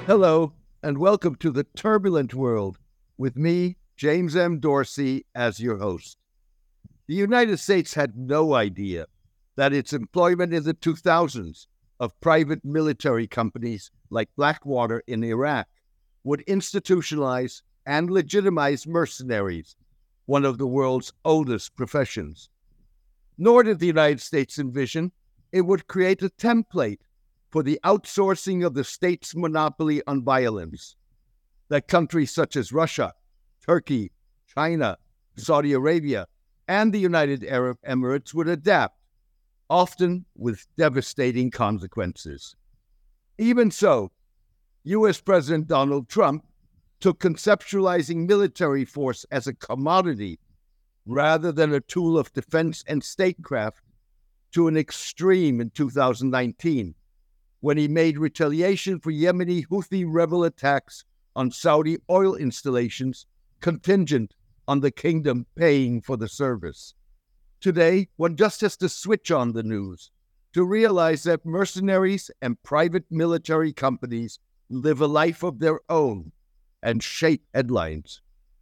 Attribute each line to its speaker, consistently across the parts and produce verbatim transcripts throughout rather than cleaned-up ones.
Speaker 1: Hello, and welcome to the Turbulent World with me, James M. Dorsey, as your host. The United States had no idea that its employment in the two thousands of private military companies like Blackwater in Iraq would institutionalize and legitimize mercenaries, one of the world's oldest professions. Nor did the United States envision it would create a template for the outsourcing of the state's monopoly on violence, that countries such as Russia, Turkey, China, Saudi Arabia, and the United Arab Emirates would adapt, often with devastating consequences. Even so, U S President Donald Trump took conceptualizing military force as a commodity rather than a tool of defense and statecraft to an extreme in two thousand nineteen, when he made retaliation for Yemeni Houthi rebel attacks on Saudi oil installations contingent on the kingdom paying for the service. Today, one just has to switch on the news to realize that mercenaries and private military companies live a life of their own and shape headlines.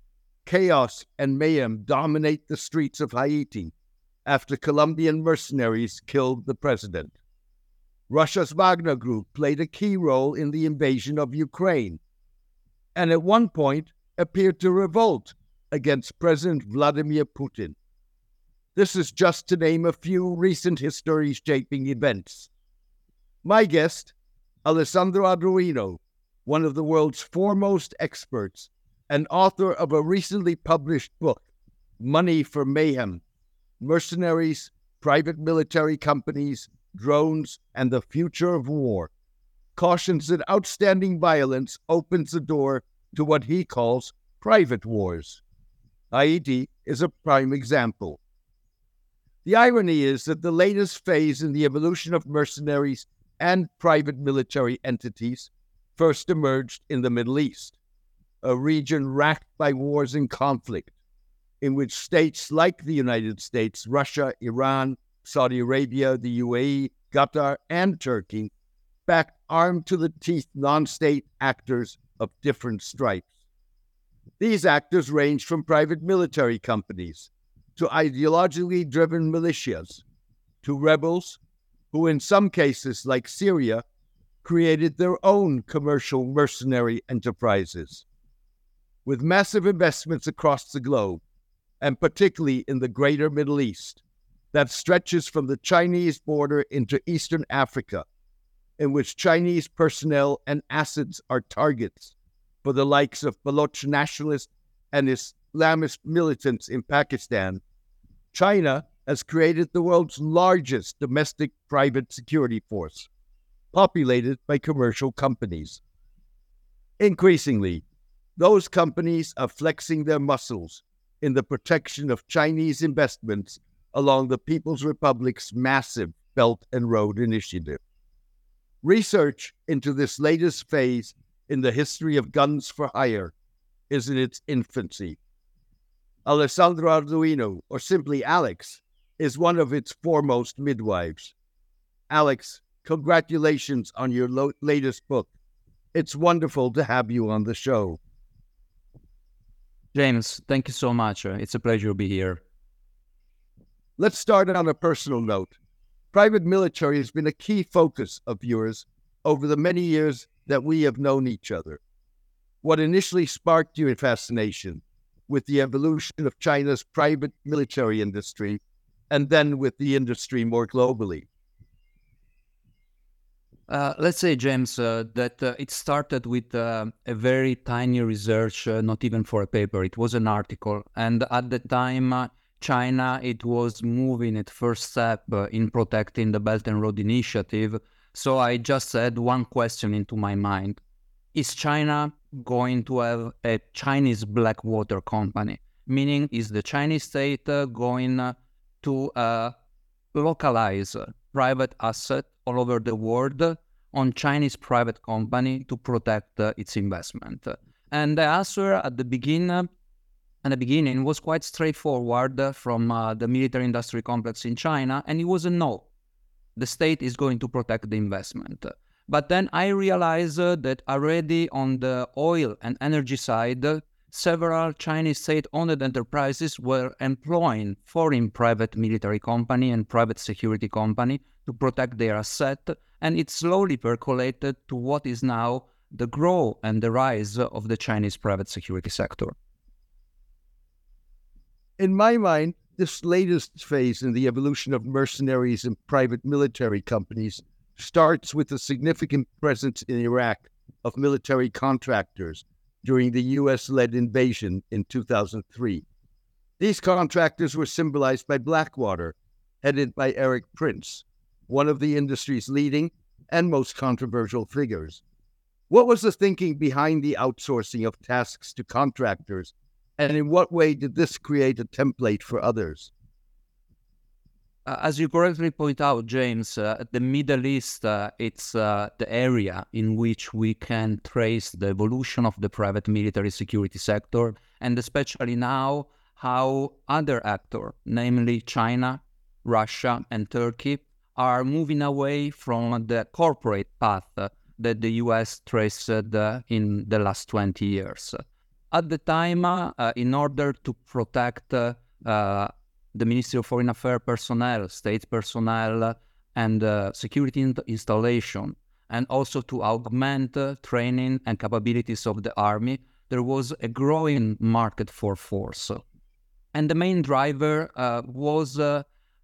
Speaker 1: Chaos and mayhem dominate the streets of Haiti after Colombian mercenaries killed the president. Russia's Wagner Group played a key role in the invasion of Ukraine, and at one point appeared to revolt against President Vladimir Putin. This is just to name a few recent history-shaping events. My guest, Alessandro Arduino, one of the world's foremost experts and author of a recently published book, Money for Mayhem: Mercenaries, Private Military Companies, Drones, and the Future of War, cautions that outstanding violence opens the door to what he calls private wars. Haiti is a prime example. The irony is that the latest phase in the evolution of mercenaries and private military entities first emerged in the Middle East, a region racked by wars and conflict, in which states like the United States, Russia, Iran, Saudi Arabia, the U A E, Qatar, and Turkey backed armed-to-the-teeth non-state actors of different stripes. These actors ranged from private military companies to ideologically driven militias, to rebels who, in some cases like Syria, created their own commercial mercenary enterprises. With massive investments across the globe, and particularly in the greater Middle East, that stretches from the Chinese border into Eastern Africa, in which Chinese personnel and assets are targets for the likes of Baloch nationalists and Islamist militants in Pakistan, China has created the world's largest domestic private security force, populated by commercial companies. Increasingly, those companies are flexing their muscles in the protection of Chinese investments along the People's Republic's massive Belt and Road Initiative. Research into this latest phase in the history of guns for hire is in its infancy. Alessandro Arduino, or simply Alex, is one of its foremost midwives. Alex, congratulations on your lo- latest book. It's wonderful to have you on the show.
Speaker 2: James, thank you so much. It's a pleasure to be here.
Speaker 1: Let's start on a personal note. Private military has been a key focus of yours over the many years that we have known each other. What initially sparked your fascination with the evolution of China's private military industry, and then with the industry more globally?
Speaker 2: Uh, let's say, James, uh, that uh, it started with uh, a very tiny research, uh, not even for a paper. It was an article. And at the time, uh, China, it was moving its first step uh, in protecting the Belt and Road Initiative. So I just had one question into my mind. Is China going to have a Chinese Blackwater company? Meaning, is the Chinese state uh, going uh, to uh, localize uh, private asset all over the world on Chinese private company to protect uh, its investment? And the answer at the beginning, at the beginning was quite straightforward uh, from uh, the military-industry complex in China, and it was a no. The state is going to protect the investment. But then I realized uh, that already on the oil and energy side, uh, several Chinese state-owned enterprises were employing foreign private military company and private security company to protect their asset, and it slowly percolated to what is now the growth and the rise of the Chinese private security sector.
Speaker 1: In my mind, this latest phase in the evolution of mercenaries and private military companies starts with a significant presence in Iraq of military contractors during the U S-led invasion in two thousand three. These contractors were symbolized by Blackwater, headed by Erik Prince, one of the industry's leading and most controversial figures. What was the thinking behind the outsourcing of tasks to contractors, and in what way did this create a template for others?
Speaker 2: Uh, as you correctly point out, James, uh, the Middle East, uh, it's uh, the area in which we can trace the evolution of the private military security sector, and especially now how other actors, namely China, Russia, and Turkey, are moving away from the corporate path uh, that the U S traced uh, in the last twenty years. At the time, uh, in order to protect uh, uh, the Ministry of Foreign Affairs personnel, state personnel, and uh, security in installation, and also to augment uh, training and capabilities of the army, there was a growing market for force. And the main driver uh, was uh,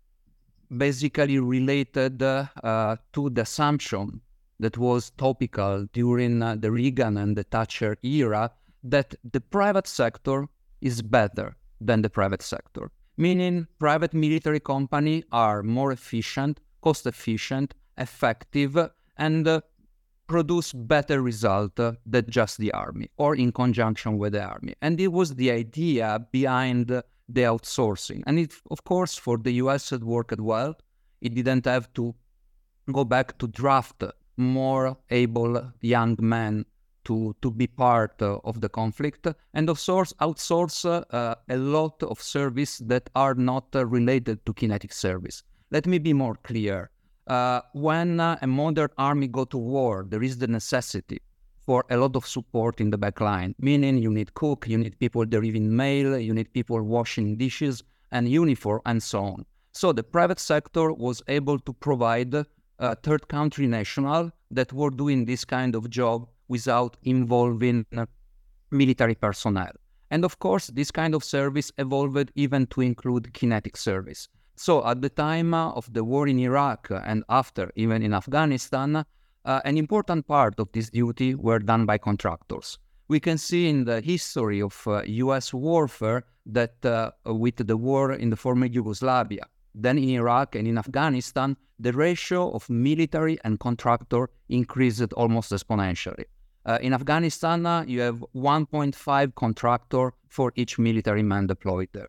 Speaker 2: basically related uh, uh, to the assumption that was topical during uh, the Reagan and the Thatcher era, that the private sector is better than the private sector. Meaning private military companies are more efficient, cost-efficient, effective, and uh, produce better results uh, than just the army, or in conjunction with the army. And it was the idea behind uh, the outsourcing. And it, of course, for the U S, it worked well. It didn't have to go back to draft more able young men to, to be part uh, of the conflict, and of course outsource uh, a lot of service that are not uh, related to kinetic service. Let me be more clear. Uh, when uh, a modern army go to war, there is the necessity for a lot of support in the back line, meaning you need cook, you need people delivering mail, you need people washing dishes and uniform, and so on. So the private sector was able to provide uh, third country national that were doing this kind of job without involving uh, military personnel. And of course, this kind of service evolved even to include kinetic service. So at the time uh, of the war in Iraq uh, and after, even in Afghanistan, uh, an important part of this duty were done by contractors. We can see in the history of uh, U S warfare that uh, with the war in the former Yugoslavia, then in Iraq and in Afghanistan, the ratio of military and contractor increased almost exponentially. Uh, in Afghanistan, uh, you have one point five contractor for each military man deployed there.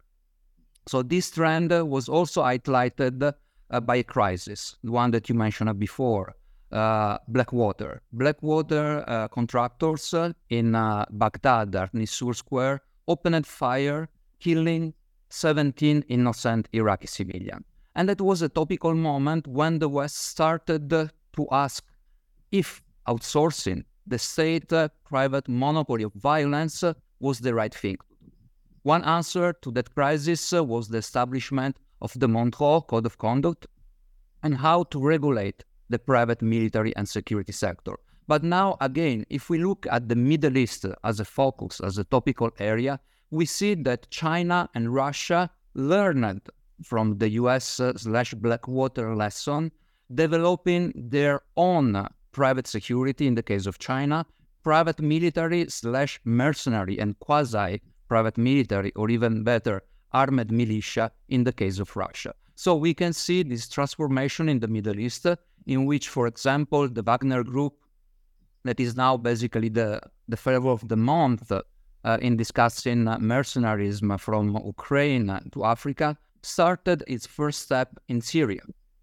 Speaker 2: So this trend uh, was also highlighted uh, by a crisis, the one that you mentioned before, uh, Blackwater. Blackwater uh, contractors uh, in uh, Baghdad, at Nisour Square, opened fire, killing seventeen innocent Iraqi civilians. And that was a topical moment when the West started uh, to ask if outsourcing the state-private uh, monopoly of violence uh, was the right thing. One answer to that crisis uh, was the establishment of the Montreux Code of Conduct and how to regulate the private military and security sector. But now, again, if we look at the Middle East as a focus, as a topical area, we see that China and Russia learned from the U S slash Blackwater lesson, developing their own private security in the case of China, private military slash mercenary and quasi-private military, or even better, armed militia in the case of Russia. So we can see this transformation in the Middle East, in which, for example, the Wagner Group, that is now basically the, the flavor of the month uh, in discussing uh, mercenarism from Ukraine to Africa, started its first step in Syria.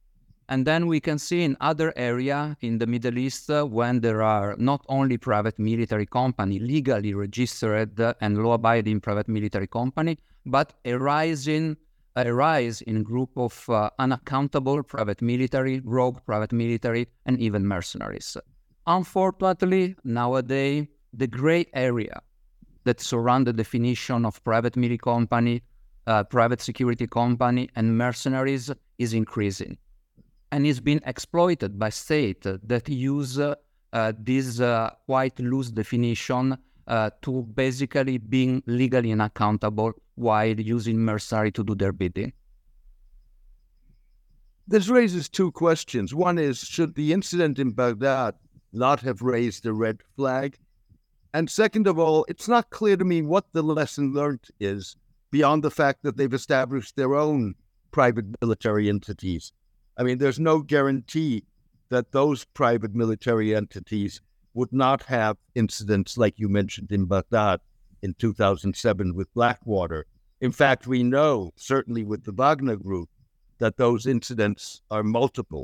Speaker 2: And then we can see in other areas in the Middle East uh, when there are not only private military company, legally registered uh, and law-abiding private military company, but a rising a rise in group of uh, unaccountable private military, rogue private military, and even mercenaries. Unfortunately, nowadays, the gray area that surround the definition of private military company, uh, private security company, and mercenaries is increasing, and is being exploited by states that use uh, uh, this uh, quite loose definition uh, to basically being legally unaccountable while using mercenary to do their bidding.
Speaker 1: This raises two questions. One is, should the incident in Baghdad not have raised a red flag? And second of all, it's not clear to me what the lesson learned is beyond the fact that they've established their own private military entities. I mean, there's no guarantee that those private military entities would not have incidents like you mentioned in Baghdad in two thousand seven with Blackwater. In fact, we know, certainly with the Wagner Group, that those incidents are multiple.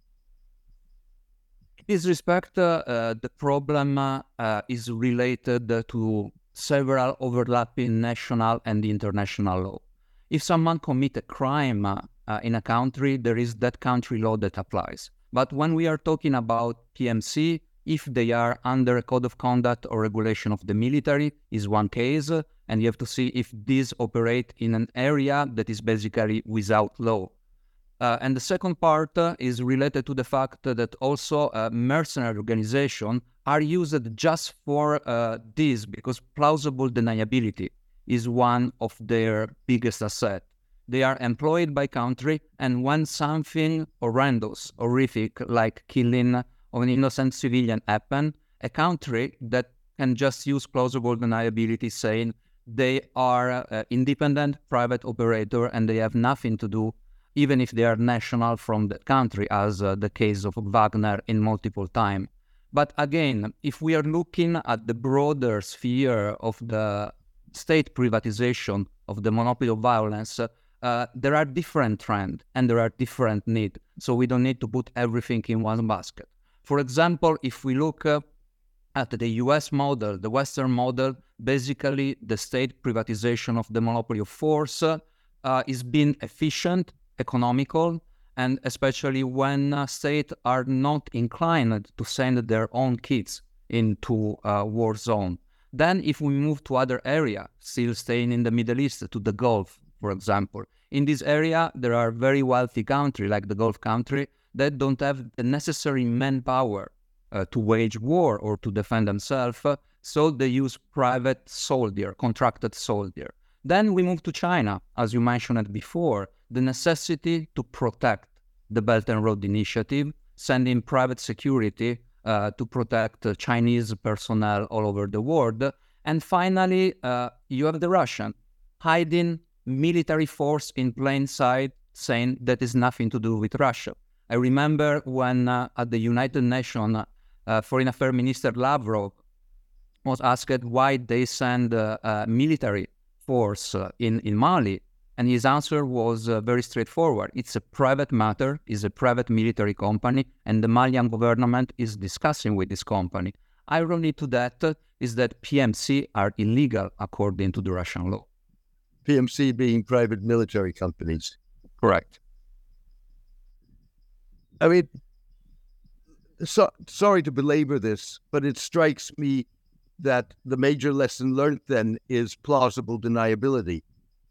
Speaker 2: In this respect, uh, uh, the problem uh, uh, is related uh, to several overlapping national and international law. If someone commits a crime uh, uh, in a country, there is that country law that applies. But when we are talking about P M C, if they are under a code of conduct or regulation of the military, is one case, uh, and you have to see if these operate in an area that is basically without law. Uh, and the second part uh, is related to the fact that also uh, mercenary organizations are used just for uh, this, because plausible deniability is one of their biggest assets. They are employed by country, and when something horrendous, horrific, like killing of an innocent civilian happen, a country that can just use plausible deniability, saying they are uh, independent private operator and they have nothing to do, even if they are national from the country, as uh, the case of Wagner in multiple time. But again, if we are looking at the broader sphere of the state privatization of the monopoly of violence, uh, there are different trends and there are different needs. So we don't need to put everything in one basket. For example, if we look uh, at the U S model, the Western model, basically the state privatization of the monopoly of force uh, uh, is being efficient, economical, and especially when uh, states are not inclined to send their own kids into a war zone. Then if we move to other area, still staying in the Middle East, to the Gulf, for example, in this area there are very wealthy countries like the Gulf country that don't have the necessary manpower uh, to wage war or to defend themselves, uh, so they use private soldier, contracted soldier. Then we move to China, as you mentioned before, the necessity to protect the Belt and Road Initiative, sending private security uh, to protect uh, Chinese personnel all over the world. And finally, uh, you have the Russian hiding military force in plain sight, saying that is nothing to do with Russia. I remember when uh, at the United Nations, uh, Foreign Affairs Minister Lavrov was asked why they send uh, uh, military force uh, in, in Mali. And his answer was uh, very straightforward. It's a private matter, it's a private military company, and the Malian government is discussing with this company. Irony to that uh, is that P M C are illegal according to the Russian law.
Speaker 1: P M C being private military companies.
Speaker 2: Correct.
Speaker 1: I mean, so, sorry to belabor this, but it strikes me that the major lesson learned then is plausible deniability.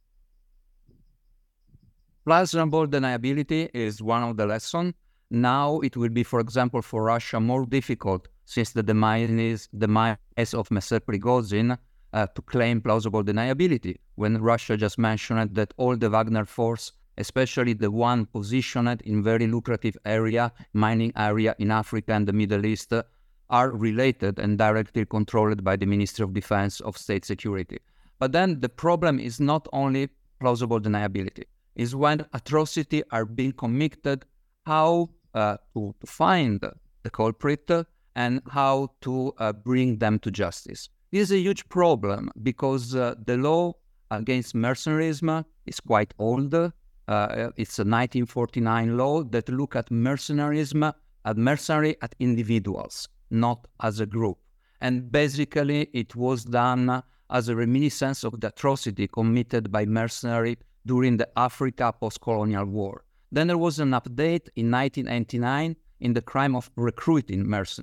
Speaker 2: Plausible deniability is one of the lessons. Now it will be, for example, for Russia more difficult since the demise, demise of Messer Prigozhin uh, to claim plausible deniability, when Russia just mentioned that all the Wagner force, especially the one positioned in very lucrative area, mining area in Africa and the Middle East, uh, are related and directly controlled by the Ministry of Defense of State Security. But then the problem is not only plausible deniability, is when atrocities are being committed, how uh, to, to find the culprit uh, and how to uh, bring them to justice. This is a huge problem because uh, the law against mercenarism is quite old. Uh, it's a nineteen forty-nine law that look at mercenarism, at mercenary at individuals, not as a group. And basically it was done as a reminiscence of the atrocity committed by mercenary during the Africa post-colonial war. Then there was an update in nineteen eighty-nine in the crime of recruiting mercenary.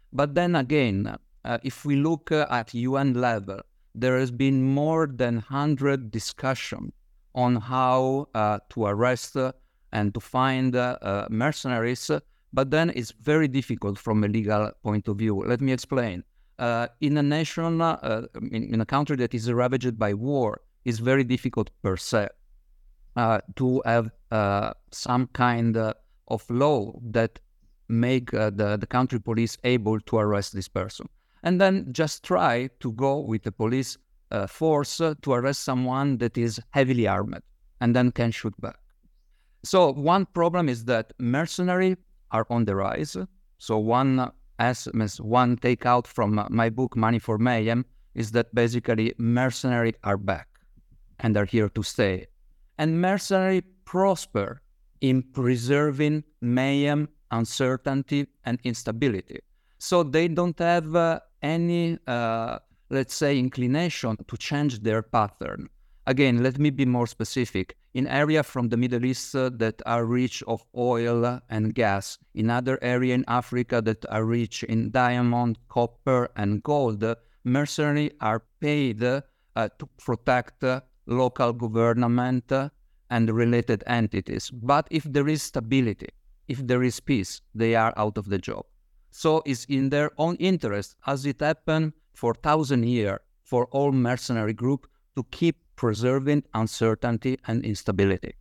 Speaker 2: But then again, uh, if we look uh, at U N level, there has been more than one hundred discussions on how uh, to arrest uh, and to find uh, uh, mercenaries, uh, but then it's very difficult from a legal point of view. Let me explain. Uh, in a nation, uh, in, in a country that is ravaged by war, it's very difficult per se uh, to have uh, some kind uh, of law that make uh, the, the country police able to arrest this person. And then just try to go with the police uh, force uh, to arrest someone that is heavily armed and then can shoot back. So one problem is that mercenaries are on the rise. So one as one takeout from my book, Money for Mayhem, is that basically mercenaries are back and are here to stay. And mercenaries prosper in preserving mayhem, uncertainty, and instability. So they don't have uh, any, uh, let's say, inclination to change their pattern. Again, let me be more specific. In areas from the Middle East uh, that are rich of oil and gas, in other areas in Africa that are rich in diamond, copper, and gold, uh, mercenaries are paid uh, to protect uh, local government uh, and related entities. But if there is stability, if there is peace, they are out of the job. So it's in their own interest, as it happened for thousand years, for all mercenary groups to keep preserving uncertainty and instability.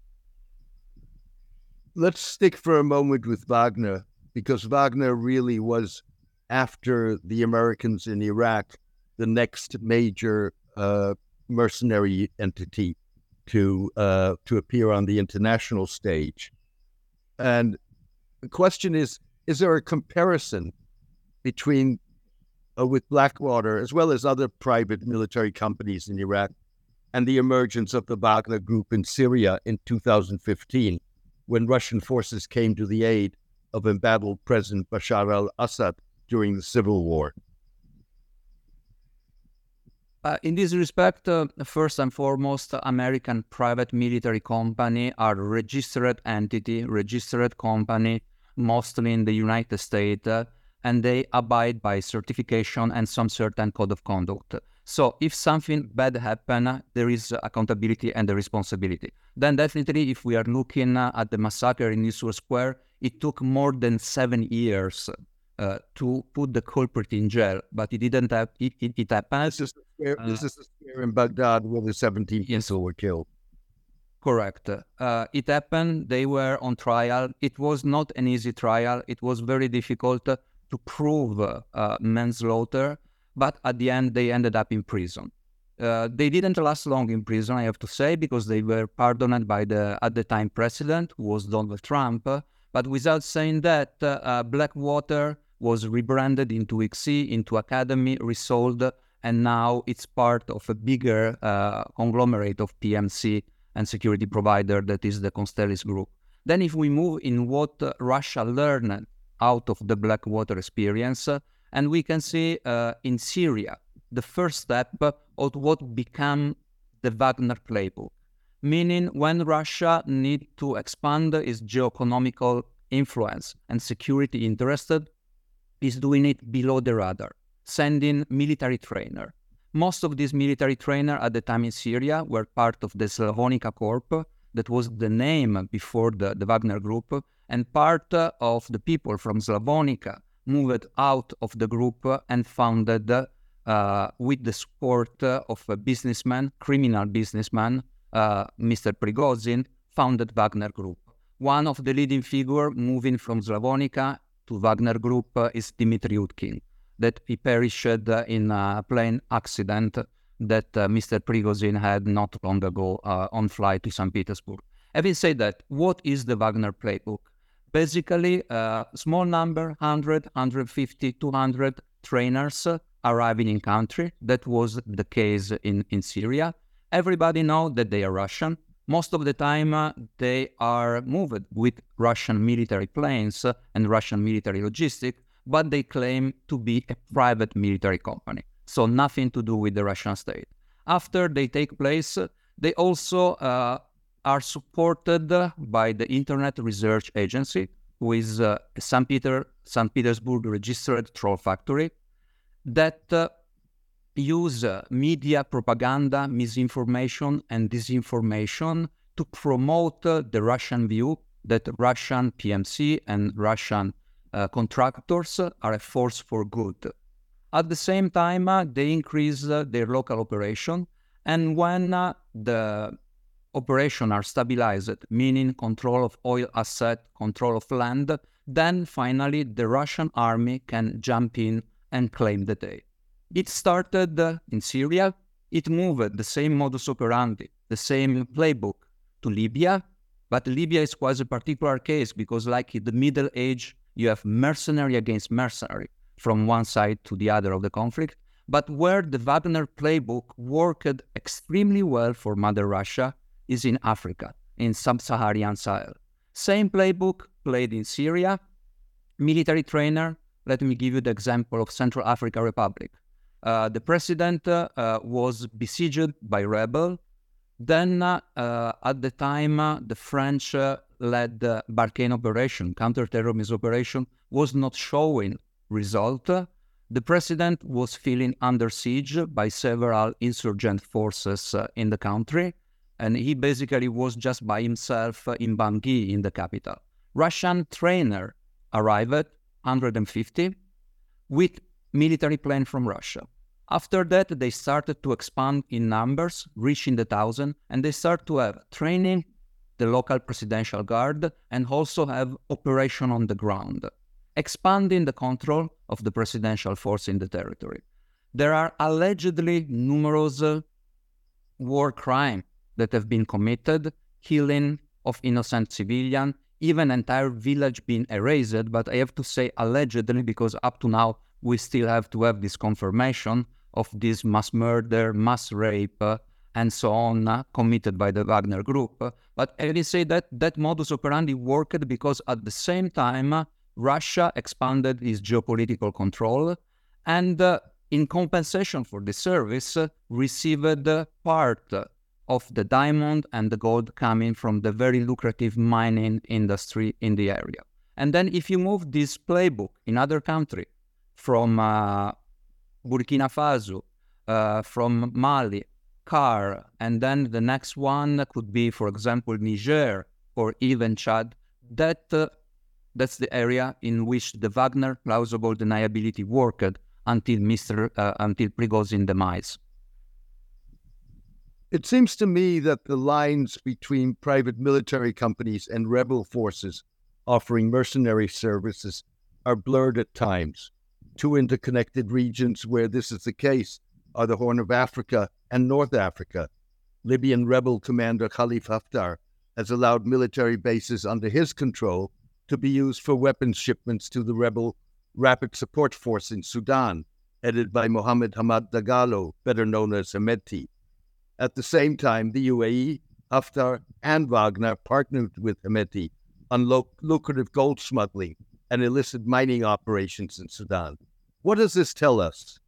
Speaker 1: Let's stick for a moment with Wagner, because Wagner really was, after the Americans in Iraq, the next major uh, mercenary entity to uh, to appear on the international stage. And the question is, is there a comparison between, uh, with Blackwater, as well as other private military companies in Iraq, and the emergence of the Wagner Group in Syria in two thousand fifteen, when Russian forces came to the aid of embattled President Bashar al-Assad during the civil war?
Speaker 2: Uh, in this respect, uh, first and foremost, American private military company are registered entity, registered company, mostly in the United States, uh, and they abide by certification and some certain code of conduct. So if something bad happens, there is accountability and the responsibility. Then definitely, if we are looking at the massacre in Nisour Square, it took more than seven years uh, to put the culprit in jail, but it didn't have, it, it, it happened.
Speaker 1: This is, the square, uh, this is the square in Baghdad where the seventeen
Speaker 2: yes,
Speaker 1: people were killed.
Speaker 2: Correct. Uh, it happened, they were on trial. It was not an easy trial. It was very difficult to prove uh, manslaughter. But at the end, they ended up in prison. Uh, they didn't last long in prison, I have to say, because they were pardoned by the, at the time, president, who was Donald Trump. But without saying that, uh, Blackwater was rebranded into I C S I, into Academy, resold, and now it's part of a bigger uh, conglomerate of P M C and security provider that is the Constellis Group. Then if we move in what uh, Russia learned out of the Blackwater experience, uh, and we can see uh, in Syria, the first step of what became the Wagner playbook, meaning when Russia needs to expand its geoeconomical influence and security interested, is doing it below the radar, sending military trainer. Most of these military trainers at the time in Syria were part of the Slavonica Corps, that was the name before the, the Wagner Group, and part uh, of the people from Slavonica moved out of the group and founded, uh, with the support of a businessman, criminal businessman, uh, Mister Prigozhin, founded Wagner Group. One of the leading figures moving from Slavonica to Wagner Group uh, is Dmitry Utkin, that he perished uh, in a plane accident that uh, Mister Prigozhin had not long ago uh, on flight to Saint Petersburg. Having said that, what is the Wagner playbook? Basically, a uh, small number, one hundred, one hundred fifty, two hundred trainers uh, arriving in country. That was the case in, in Syria. Everybody knows that they are Russian. Most of the time, uh, they are moved with Russian military planes uh, and Russian military logistics, but they claim to be a private military company. So nothing to do with the Russian state. After they take place, uh, they also uh, are supported by the Internet Research Agency, with uh, Saint Peter, Saint Petersburg registered troll factory that uh, use uh, media propaganda, misinformation, and disinformation to promote uh, the Russian view that Russian P M C and Russian uh, contractors uh, are a force for good. At the same time, uh, they increase uh, their local operation, and when uh, the operations are stabilized, meaning control of oil asset, control of land, then finally the Russian army can jump in and claim the day. It started uh, in Syria. It moved the same modus operandi, the same playbook to Libya, but Libya is quite a particular case because like in the Middle Age, you have mercenary against mercenary from one side to the other of the conflict, but where the Wagner playbook worked extremely well for Mother Russia is in Africa, in sub-Saharan Sahel. Same playbook played in Syria. Military trainer, let me give you the example of Central African Republic. Uh, the president uh, uh, was besieged by rebel. Then uh, uh, at the time, uh, the French-led uh, Barkhane operation, counter-terrorism operation, was not showing result. The president was feeling under siege by several insurgent forces uh, in the country, and he basically was just by himself uh, in Bangui, in the capital. Russian trainer arrived, one hundred fifty, with military plane from Russia. After that, they started to expand in numbers, reaching the thousand, and they start to have training the local presidential guard and also have operation on the ground, expanding the control of the presidential force in the territory. There are allegedly numerous uh, war crimes that have been committed, killing of innocent civilians, even entire village being erased, but I have to say allegedly because up to now we still have to have this confirmation of this mass murder, mass rape, uh, and so on uh, committed by the Wagner Group. But I will say that that modus operandi worked because at the same time uh, Russia expanded its geopolitical control and uh, in compensation for the service uh, received uh, part uh, of the diamond and the gold coming from the very lucrative mining industry in the area. And then if you move this playbook in other countries, from uh, Burkina Faso, uh, from Mali, C A R, and then the next one could be, for example, Niger or even Chad, that uh, that's the area in which the Wagner plausible deniability worked until Mister Uh, until Prigozhin demise.
Speaker 1: It seems to me that the lines between private military companies and rebel forces offering mercenary services are blurred at times. Two interconnected regions where this is the case are the Horn of Africa and North Africa. Libyan rebel commander Khalifa Haftar has allowed military bases under his control to be used for weapons shipments to the rebel Rapid Support Force in Sudan, headed by Mohammed Hamad Dagalo, better known as Hemedti. At the same time, the U A E, Haftar, and Wagner partnered with Hemedti on lo- lucrative gold smuggling and illicit mining operations in Sudan. What does this tell us?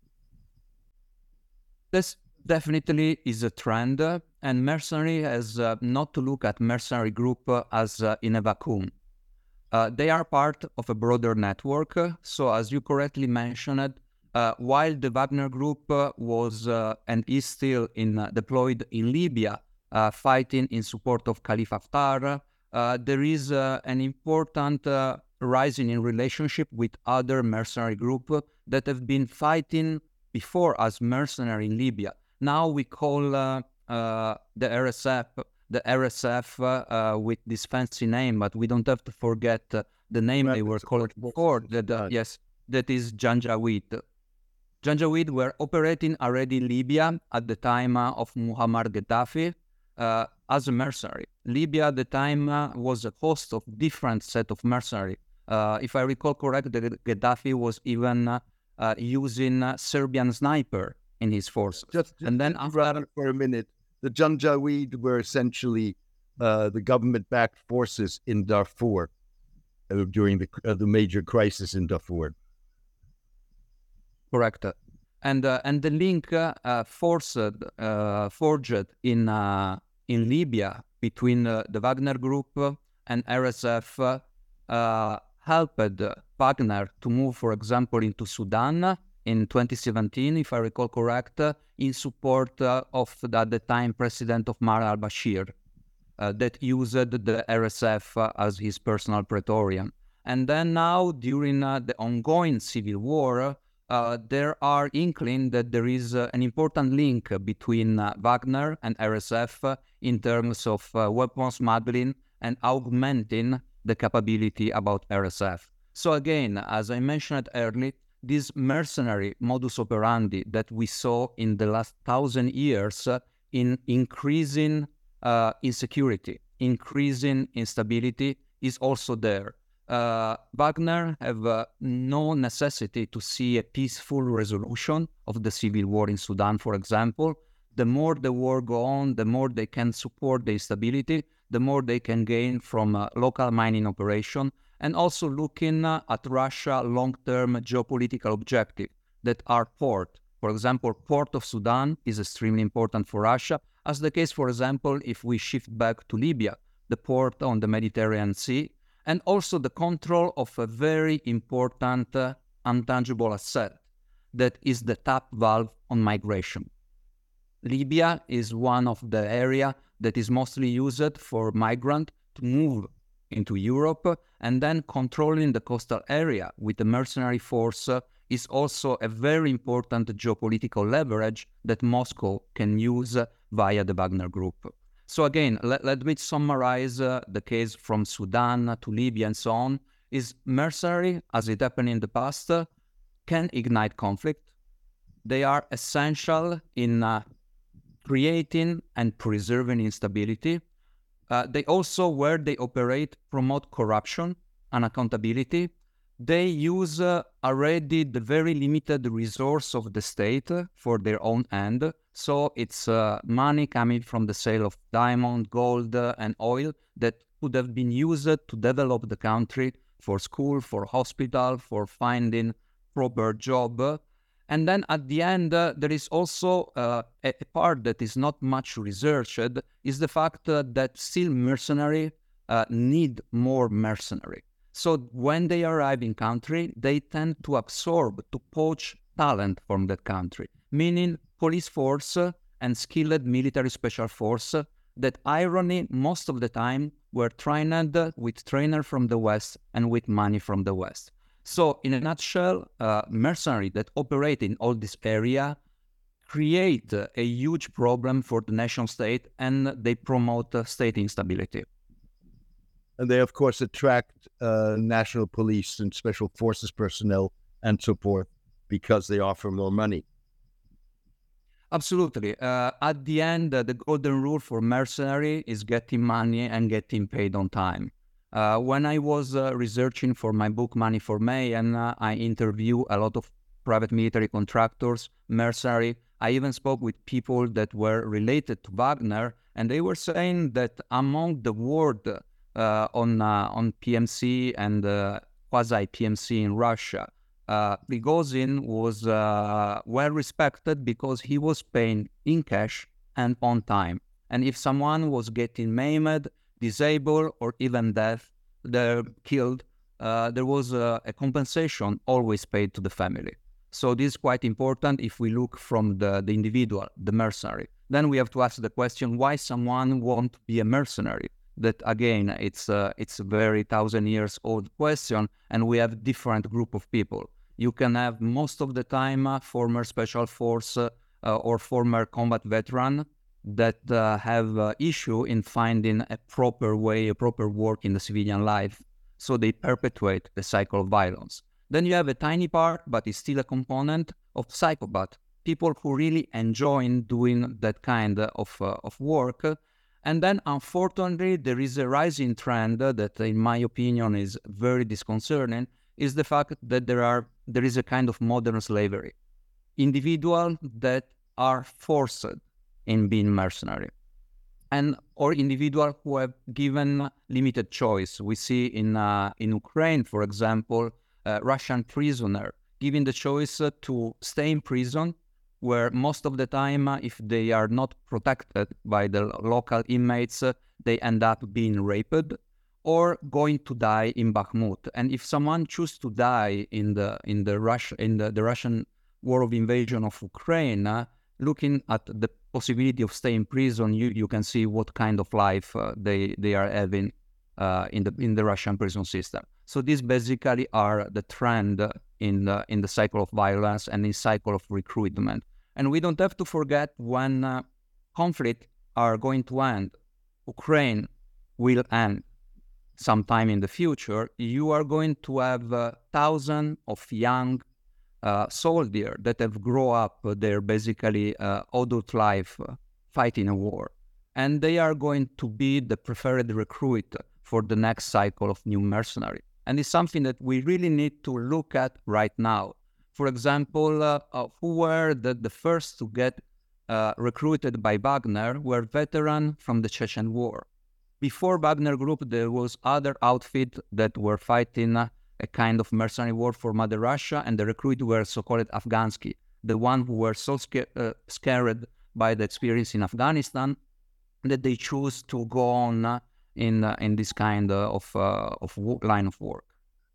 Speaker 2: This definitely is a trend, uh, and mercenary has uh, not to look at mercenary group uh, as uh, in a vacuum. Uh, they are part of a broader network. Uh, so as you correctly mentioned, uh, while the Wagner Group uh, was uh, and is still in, uh, deployed in Libya, uh, fighting in support of Khalifa Haftar, uh, there is uh, an important uh, rising in relationship with other mercenary groups that have been fighting before as mercenary in Libya. Now we call uh, uh, the R S F the R S F uh, uh, with this fancy name, but we don't have to forget uh, the name
Speaker 1: Rapid
Speaker 2: they were called before. That, uh, yes, that is Janjaweed. Janjaweed were operating already in Libya at the time uh, of Muammar Gaddafi uh, as a mercenary. Libya at the time uh, was a host of different set of mercenary. Uh, if I recall correct, the Gaddafi was even uh, uh, using uh, Serbian sniper in his forces.
Speaker 1: Just, just
Speaker 2: and then
Speaker 1: after for a minute, the Janjaweed were essentially uh, the government-backed forces in Darfur uh, during the uh, the major crisis in Darfur.
Speaker 2: Correct. And uh, and the link uh, uh, forced uh, forged in uh, in Libya between uh, the Wagner Group and R S F uh, uh, helped Wagner to move, for example, into Sudan in twenty seventeen, if I recall correct, uh, in support uh, of the, at the time President of Omar al-Bashir, uh, that used the R S F uh, as his personal praetorian. And then now, during uh, the ongoing civil war, uh, there are inkling that there is uh, an important link between uh, Wagner and R S F uh, in terms of uh, weapons smuggling and augmenting the capability about R S F. So again, as I mentioned earlier, this mercenary modus operandi that we saw in the last thousand years uh, in increasing uh, insecurity, increasing instability is also there. Uh, Wagner have uh, no necessity to see a peaceful resolution of the civil war in Sudan, for example. The more the war go on, the more they can support the instability, the more they can gain from uh, local mining operation, and also looking uh, at Russia long-term geopolitical objective that are port. For example, port of Sudan is extremely important for Russia, as the case, for example, if we shift back to Libya, the port on the Mediterranean Sea, and also the control of a very important uh, intangible asset that is the tap valve on migration. Libya is one of the area that is mostly used for migrants to move into Europe, and then controlling the coastal area with the mercenary force uh, is also a very important geopolitical leverage that Moscow can use uh, via the Wagner Group. So again, let, let me summarize uh, the case from Sudan to Libya and so on, is mercenary, as it happened in the past, uh, can ignite conflict. They are essential in uh, creating and preserving instability. Uh, they also, where they operate, promote corruption and accountability. They use uh, already the very limited resource of the state uh, for their own end. So it's uh, money coming from the sale of diamond, gold, uh, and oil that could have been used to develop the country for school, for hospital, for finding proper job. And then at the end, uh, there is also uh, a, a part that is not much researched, is the fact uh, that still mercenary uh, need more mercenary. So when they arrive in country, they tend to absorb, to poach talent from that country, meaning police force uh, and skilled military special force uh, that, irony, most of the time were trained uh, with trainers from the West and with money from the West. So in a nutshell, uh, mercenaries that operate in all this area create uh, a huge problem for the nation state, and they promote uh, state instability.
Speaker 1: And they, of course, attract uh, national police and special forces personnel and so forth because they offer more money.
Speaker 2: Absolutely. Uh, at the end, uh, the golden rule for mercenary is getting money and getting paid on time. Uh, when I was uh, researching for my book, Money for May, and uh, I interviewed a lot of private military contractors, mercenary, I even spoke with people that were related to Wagner, and they were saying that among the world uh, on uh, on P M C and uh, quasi-P M C in Russia, uh, Prigozhin was uh, well respected because he was paying in cash and on time. And if someone was getting maimed, disabled, or even death, they're killed, uh, there was a, a compensation always paid to the family. So this is quite important if we look from the, the individual, the mercenary. Then we have to ask the question, why someone won't be a mercenary? That again, it's a, it's a very thousand years old question, and we have different group of people. You can have most of the time a former special force uh, uh, or former combat veteran that uh, have uh, issue in finding a proper way, a proper work in the civilian life. So they perpetuate the cycle of violence. Then you have a tiny part, but it's still a component of psychopath, people who really enjoy doing that kind of, uh, of work. And then, unfortunately, there is a rising trend that, in my opinion, is very disconcerting, is the fact that there are there is a kind of modern slavery. Individuals that are forced in being mercenary, and or individuals who have given limited choice. We see in uh, in Ukraine, for example, uh, Russian prisoner given the choice uh, to stay in prison, where most of the time, uh, if they are not protected by the local inmates, uh, they end up being raped, or going to die in Bakhmut. And if someone chooses to die in the in the Russia in the, the Russian war of invasion of Ukraine, uh, looking at the possibility of staying in prison, you, you can see what kind of life uh, they they are having uh, in the in the Russian prison system. So these basically are the trend in the in the cycle of violence and in cycle of recruitment. And we don't have to forget when uh, conflict are going to end. Ukraine will end sometime in the future. You are going to have uh, thousands of young uh, soldiers that have grown up uh, their basically uh, adult life uh, fighting a war. And they are going to be the preferred recruit for the next cycle of new mercenary. And it's something that we really need to look at right now. For example, uh, uh, who were the, the first to get uh, recruited by Wagner were veterans from the Chechen War. Before Wagner Group, there was other outfit that were fighting uh, a kind of mercenary war for Mother Russia, and the recruits were so-called Afgansky, the one who were so sca- uh, scared by the experience in Afghanistan that they choose to go on uh, in uh, in this kind of uh, of wo- line of work.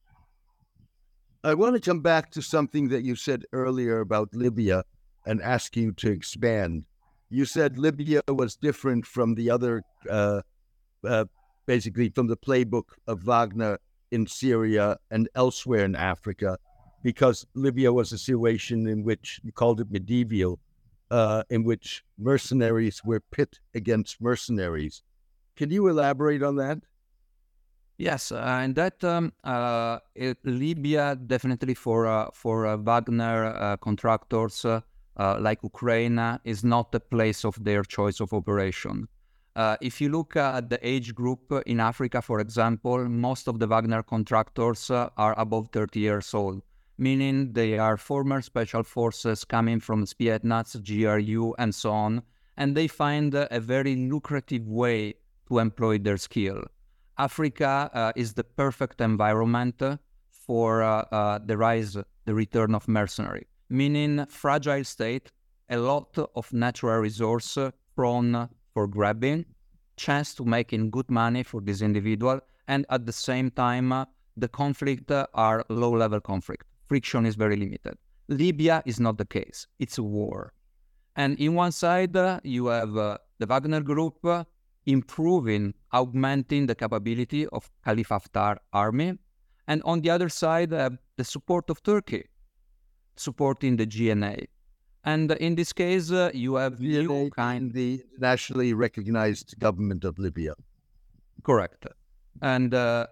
Speaker 1: I want to come back to something that you said earlier about Libya and ask you to expand. You said Libya was different from the other, uh, uh, basically from the playbook of Wagner in Syria and elsewhere in Africa, because Libya was a situation in which, you called it medieval, uh, in which mercenaries were pit against mercenaries. Can you elaborate on that?
Speaker 2: Yes, uh, and that um, uh, it, Libya definitely for uh, for uh, Wagner uh, contractors uh, uh, like Ukraine uh, is not the place of their choice of operation. Uh, if you look uh, at the age group uh, in Africa, for example, most of the Wagner contractors uh, are above thirty years old, meaning they are former special forces coming from Spetsnaz, G R U, and so on, and they find uh, a very lucrative way to employ their skill. Africa uh, is the perfect environment uh, for uh, uh, the rise, the return of mercenary, meaning fragile state, a lot of natural resource uh, prone for grabbing, chance to making good money for this individual, and at the same time, uh, the conflict uh, are low-level conflict. Friction is very limited. Libya is not the case. It's a war. And in one side, uh, you have uh, the Wagner Group uh, improving, augmenting the capability of Khalifa Haftar army. And on the other side, uh, the support of Turkey, supporting the G N A. And in this case, uh, you have
Speaker 1: G N A
Speaker 2: new kind...
Speaker 1: the nationally recognized government of Libya.
Speaker 2: Correct. And uh,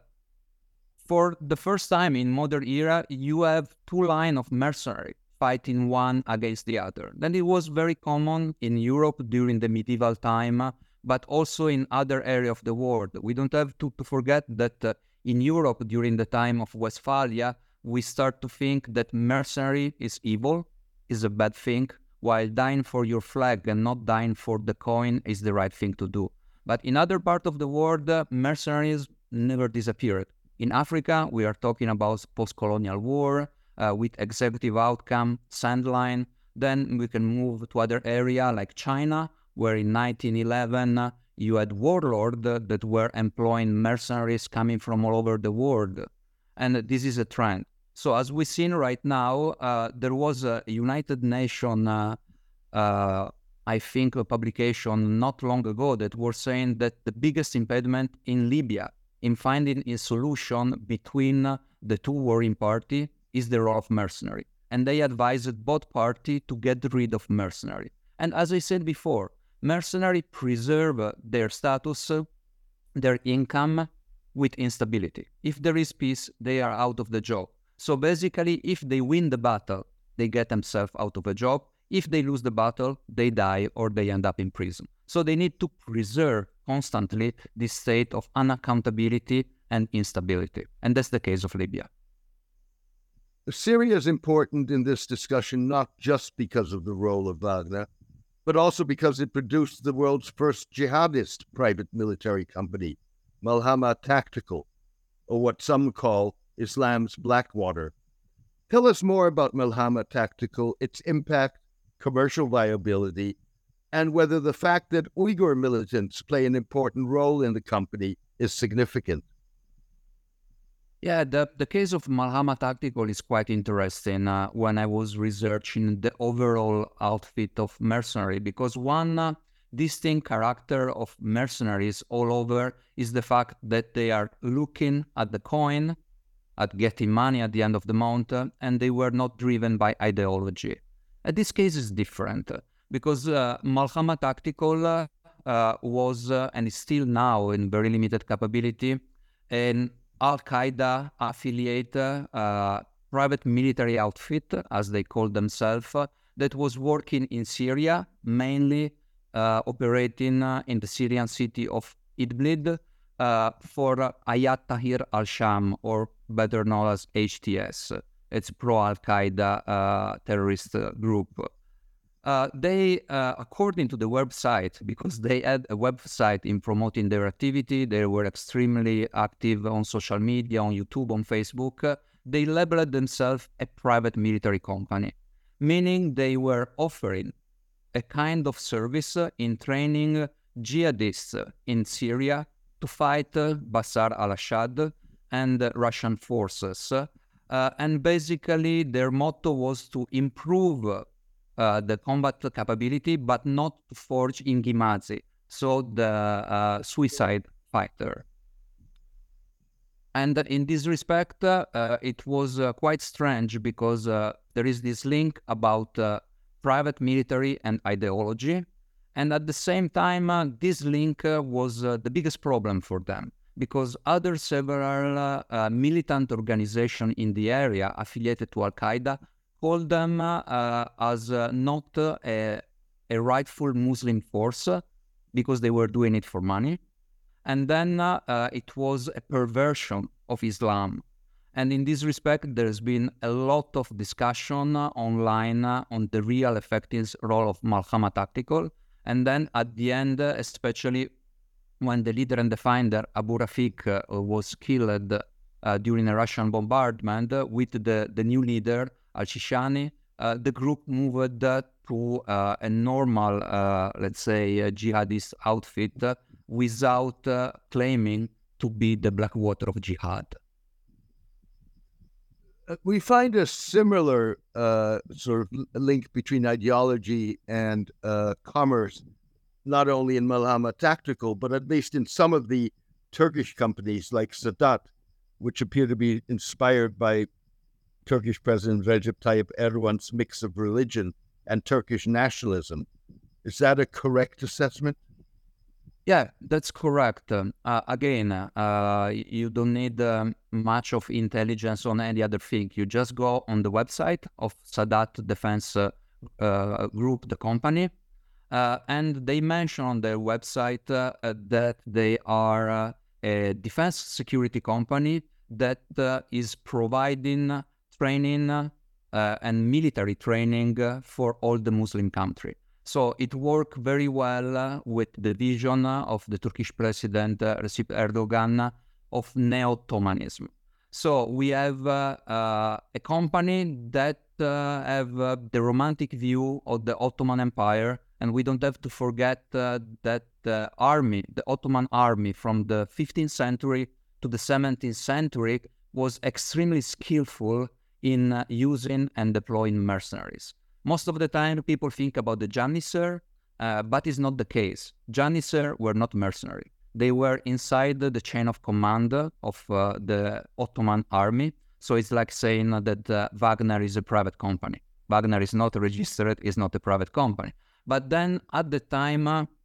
Speaker 2: for the first time in modern era, you have two lines of mercenary fighting one against the other. Then it was very common in Europe during the medieval time, but also in other areas of the world. We don't have to, to forget that uh, in Europe during the time of Westphalia, we start to think that mercenary is evil, is a bad thing, while dying for your flag and not dying for the coin is the right thing to do. But in other parts of the world, uh, mercenaries never disappeared. In Africa, we are talking about post-colonial war uh, with executive outcome, Sandline. Then we can move to other area like China, where in nineteen eleven, uh, you had warlords uh, that were employing mercenaries coming from all over the world. And uh, this is a trend. So as we've seen right now, uh, there was a United Nations, uh, uh, I think, a publication not long ago that was saying that the biggest impediment in Libya in finding a solution between uh, the two warring parties is the role of mercenary. And they advised both parties to get rid of mercenary. And as I said before, mercenary preserve uh, their status, uh, their income with instability. If there is peace, they are out of the job. So basically, if they win the battle, they get themselves out of a job. If they lose the battle, they die or they end up in prison. So they need to preserve constantly this state of unaccountability and instability. And that's the case of Libya.
Speaker 1: Syria is important in this discussion, not just because of the role of Wagner, but also because it produced the world's first jihadist private military company, Malhama Tactical, or what some call Islam's Blackwater. Tell us more about Malhama Tactical, its impact, commercial viability, and whether the fact that Uyghur militants play an important role in the company is significant.
Speaker 2: Yeah, the, the case of Malhama Tactical is quite interesting uh, when I was researching the overall outfit of mercenary, because one uh, distinct character of mercenaries all over is the fact that they are looking at the coin, at getting money at the end of the month, uh, and they were not driven by ideology. And this case is different uh, because uh, Malhama Tactical uh, uh, was uh, and is still now in very limited capability an Al-Qaeda affiliate, uh, private military outfit, as they call themselves, uh, that was working in Syria, mainly uh, operating uh, in the Syrian city of Idlib uh, for uh, Hayat Tahrir al-Sham, or better known as H T S. It's pro-Al-Qaeda uh, terrorist uh, group. Uh, they, uh, according to the website, because they had a website in promoting their activity, they were extremely active on social media, on YouTube, on Facebook, uh, they labeled themselves a private military company, meaning they were offering a kind of service uh, in training jihadists uh, in Syria to fight uh, Bashar al-Assad and uh, Russian forces. Uh, and basically, their motto was to improve uh, Uh, the combat capability, but not to forge Ingimazi, so the uh, suicide fighter. And in this respect, uh, it was uh, quite strange because uh, there is this link about uh, private military and ideology. And at the same time, uh, this link uh, was uh, the biggest problem for them, because other several uh, uh, militant organizations in the area affiliated to Al-Qaeda called them uh, uh, as uh, not uh, a, a rightful Muslim force uh, because they were doing it for money. And then uh, uh, it was a perversion of Islam. And in this respect, there's been a lot of discussion uh, online uh, on the real effective role of Malhama Tactical. And then at the end, uh, especially when the leader and the founder, Abu Rafiq, uh, was killed uh, during a Russian bombardment uh, with the, the new leader, Al-Shishani, uh, the group moved uh, to uh, a normal, uh, let's say, uh, jihadist outfit uh, without uh, claiming to be the Blackwater of jihad.
Speaker 1: Uh, we find a similar uh, sort of link between ideology and uh, commerce, not only in Malhama Tactical, but at least in some of the Turkish companies like Sadat, which appear to be inspired by Turkish President Recep Tayyip Erdogan's mix of religion and Turkish nationalism. Is that a correct assessment?
Speaker 2: Yeah, that's correct. Um, uh, again, uh, you don't need um, much of intelligence on any other thing. You just go on the website of Sadat Defense uh, uh, Group, the company, uh, and they mention on their website uh, uh, that they are uh, a defense security company that uh, is providing training uh, and military training uh, for all the Muslim countries. So it worked very well uh, with the vision uh, of the Turkish president uh, Recep Erdogan uh, of neo-Ottomanism. So we have uh, uh, a company that uh, have uh, the romantic view of the Ottoman Empire, and we don't have to forget uh, that the army, the Ottoman army from the fifteenth century to the seventeenth century was extremely skillful in uh, using and deploying mercenaries. Most of the time, people think about the Janissary, uh, but it's not the case. Janissary were not mercenary. They were inside the chain of command of uh, the Ottoman army. So it's like saying that uh, Wagner is a private company. Wagner is not registered, is not a private company. But then at the time,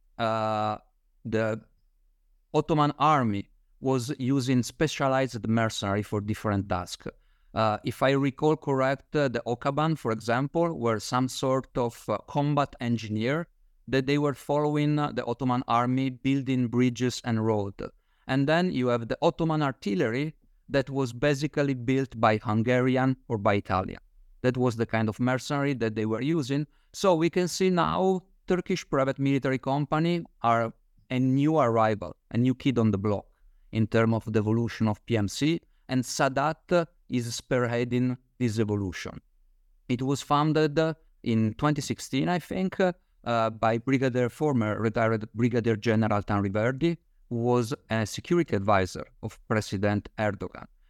Speaker 2: uh, the Ottoman army was using specialized mercenary for different tasks. Uh, if I recall correct, uh, the Okaban, for example, were some sort of uh, combat engineer that they were following uh, the Ottoman army, building bridges and roads. And then you have the Ottoman artillery that was basically built by Hungarian or by Italian. That was the kind of mercenary that they were using. So we can see now Turkish private military company are a new arrival, a new kid on the block in terms of the evolution of P M C, and Sadat is spearheading this evolution. It was founded in twenty sixteen, I think, uh, by Brigadier, former retired Brigadier General Tanri Verdi, who was a security advisor of President Erdogan.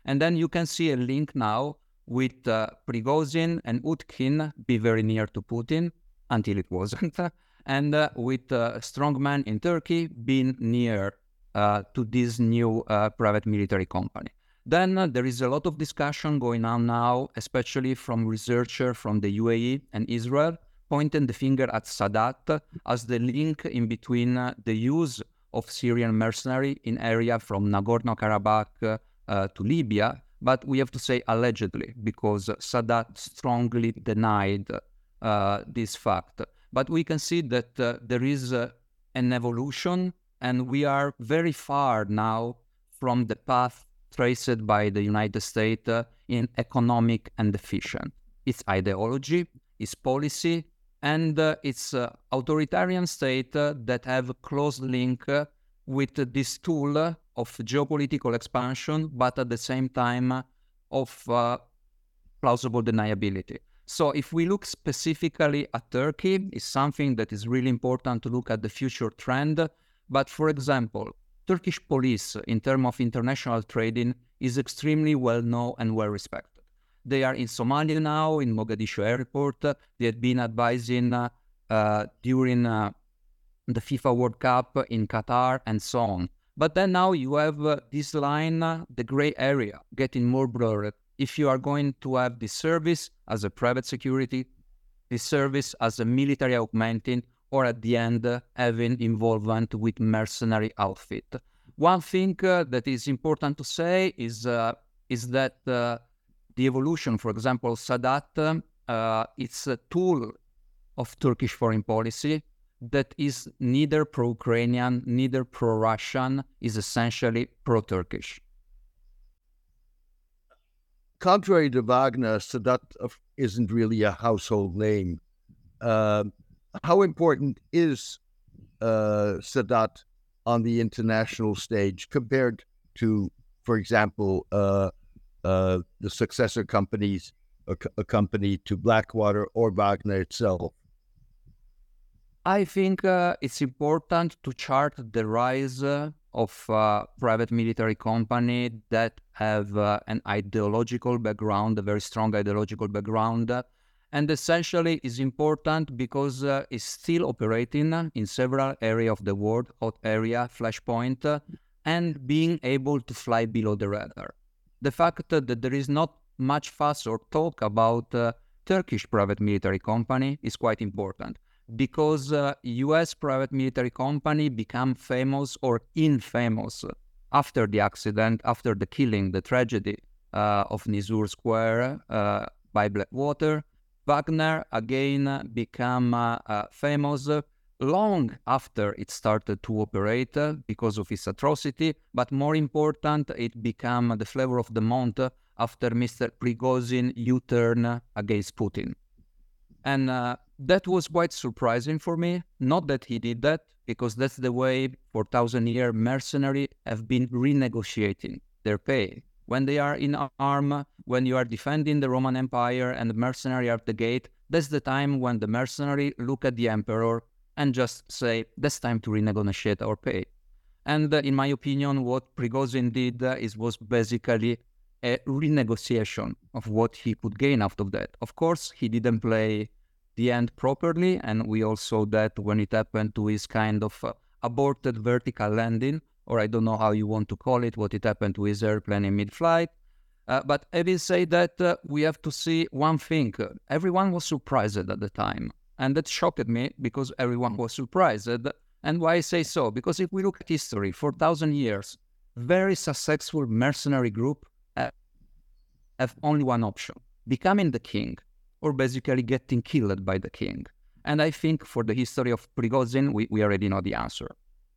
Speaker 2: And then you can see a link now with uh, Prigozhin and Utkin be very near to Putin, until it wasn't, and uh, with uh, strongman in Turkey being near uh, to this new uh, private military company. Then uh, there is a lot of discussion going on now, especially from researchers from the U A E and Israel, pointing the finger at Sadat as the link in between uh, the use of Syrian mercenary in area from Nagorno-Karabakh uh, uh, to Libya, but we have to say allegedly, because Sadat strongly denied uh, this fact. But we can see that uh, there is uh, an evolution, and we are very far now from the path traced by the United States uh, in economic and efficient. Its ideology, its policy, and uh, its uh, authoritarian state uh, that have a close link uh, with uh, this tool uh, of geopolitical expansion, but at the same time uh, of uh, plausible deniability. So if we look specifically at Turkey, it's something that is really important to look at the future trend. But for example, Turkish police in terms of international trading is extremely well known and well respected. They are in Somalia now, in Mogadishu airport. They had been advising uh, uh, during uh, the FIFA World Cup in Qatar and so on. But then now you have uh, this line, uh, the gray area, getting more blurred. If you are going to have this service as a private security, this service as a military augmenting, or at the end uh, having involvement with mercenary outfit. One thing uh, that is important to say is uh, is that uh, the evolution, for example, Sadat, uh, it's a tool of Turkish foreign policy that is neither pro-Ukrainian, neither pro-Russian, is essentially pro-Turkish.
Speaker 1: Contrary to Wagner, Sadat isn't really a household name. Uh, how important is uh, Sadat on the international stage compared to, for example, uh, uh, the successor companies, a, a company to Blackwater or Wagner itself?
Speaker 2: I think uh, it's important to chart the rise uh, of uh, private military company that have uh, an ideological background, a very strong ideological background, uh, and essentially is important because uh, it's still operating in several areas of the world, hot area, flashpoint, uh, and being able to fly below the radar. The fact that there is not much fuss or talk about uh, Turkish private military company is quite important, because uh, U S private military company become famous or infamous after the accident, after the killing, the tragedy uh, of Nisour Square uh, by Blackwater. Wagner again became uh, uh, famous long after it started to operate uh, because of its atrocity, but more important, it became the flavor of the month after Mister Prigozhin U-turn against Putin. And uh, that was quite surprising for me. Not that he did that, because that's the way for thousand years mercenaries have been renegotiating their pay. When they are in arm, when you are defending the Roman Empire and the mercenary are at the gate, that's the time when the mercenary look at the emperor and just say, that's time to renegotiate our pay. And uh, in my opinion, what Prigozhin did uh, is was basically a renegotiation of what he could gain out of that. Of course, he didn't play the end properly, and we all saw that when it happened to his kind of uh, aborted vertical landing, or I don't know how you want to call it, what it happened to his airplane in mid-flight. Uh, but having said that, uh, we have to see one thing. Everyone was surprised at the time, and that shocked me because everyone was surprised. And why I say so? Because if we look at history, for a thousand years, very successful mercenary group uh, have only one option, becoming the king, or basically getting killed by the king. And I think for the history of Prigozhin, we, we already know the answer.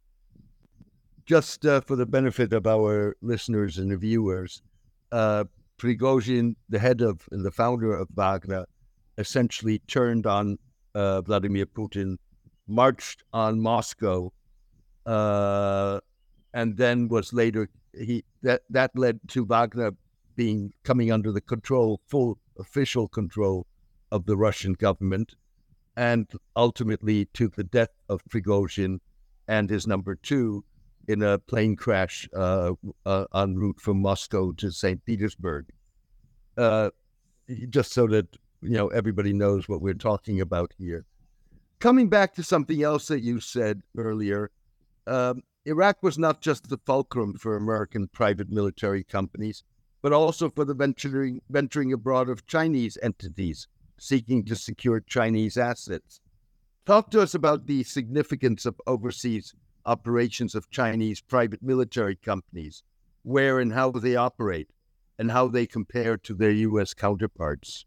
Speaker 1: Just uh, for the benefit of our listeners and the viewers, uh, Prigozhin, the head of and the founder of Wagner, essentially turned on uh, Vladimir Putin, marched on Moscow, uh, and then was later he that that led to Wagner being coming under the control, full official control of the Russian government, and ultimately to the death of Prigozhin and his number two, in a plane crash uh, uh, en route from Moscow to Saint Petersburg. Uh, just so that you know everybody knows what we're talking about here. Coming back to something else that you said earlier, um, Iraq was not just the fulcrum for American private military companies, but also for the venturing venturing abroad of Chinese entities seeking to secure Chinese assets. Talk to us about the significance of overseas operations of Chinese private military companies, where and how they operate, and how they compare to their U S counterparts.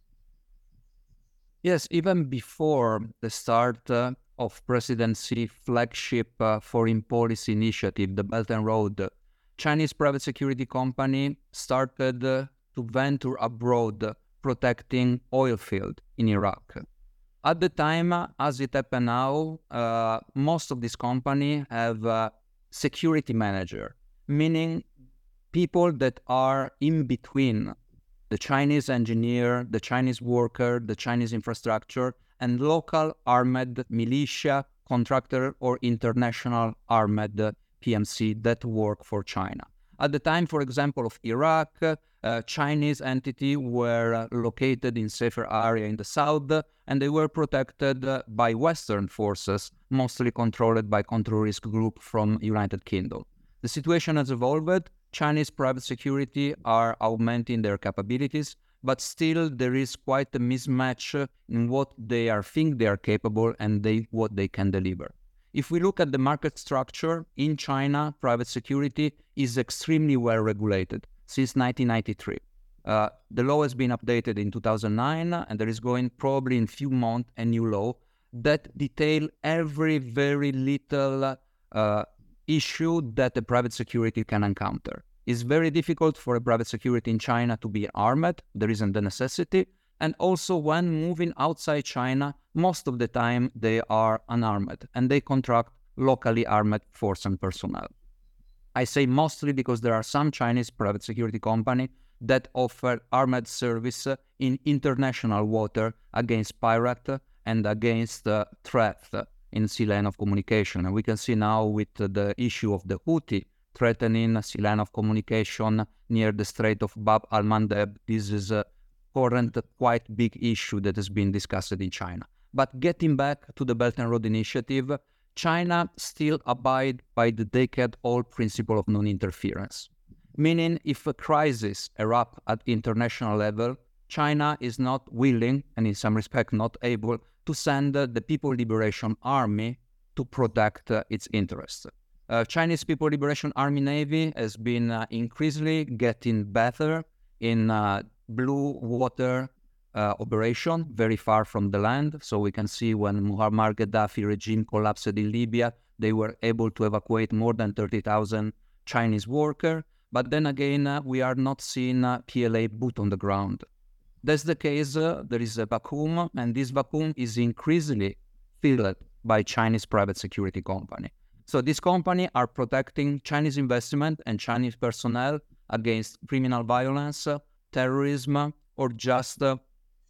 Speaker 2: Yes, even before the start uh, of President Xi's flagship uh, foreign policy initiative, the Belt and Road, Chinese private security company started uh, to venture abroad, uh, protecting oil field in Iraq. At the time, uh, as it happened now, uh, most of these companies have a security manager, meaning people that are in between the Chinese engineer, the Chinese worker, the Chinese infrastructure, and local armed militia, contractor, or international armed P M C that work for China. At the time, for example, of Iraq, uh, Chinese entities were uh, located in safer area in the south, and they were protected uh, by Western forces, mostly controlled by counter-risk group from United Kingdom. The situation has evolved. Chinese private security are augmenting their capabilities, but still there is quite a mismatch in what they are think they are capable and they, what they can deliver. If we look at the market structure in China, private security is extremely well regulated since nineteen ninety-three. Uh, the law has been updated in two thousand nine, and there is going probably in few months a new law that detail every very little uh, issue that the private security can encounter. It's very difficult for a private security in China to be armed. There isn't the necessity. And also when moving outside China, most of the time they are unarmed and they contract locally armed force and personnel. I say mostly because there are some Chinese private security companies that offer armed service in international water against pirate and against uh, threat in sea lane of communication. And we can see now with the issue of the Houthi threatening sea lane of communication near the Strait of Bab al-Mandeb, this is a current quite big issue that has been discussed in China. But getting back to the Belt and Road Initiative, China still abides by the decade-old principle of non-interference, meaning if a crisis erupts at international level, China is not willing, and in some respect not able, to send uh, the People Liberation Army to protect uh, its interests. Uh, Chinese People Liberation Army Navy has been uh, increasingly getting better in uh, blue water uh, operation, very far from the land. So we can see when Muammar Gaddafi regime collapsed in Libya, they were able to evacuate more than thirty thousand Chinese workers. But then again, uh, we are not seeing uh, P L A boot on the ground. That's the case, uh, there is a vacuum, and this vacuum is increasingly filled by Chinese private security company. So these companies are protecting Chinese investment and Chinese personnel against criminal violence, uh, terrorism, or just uh,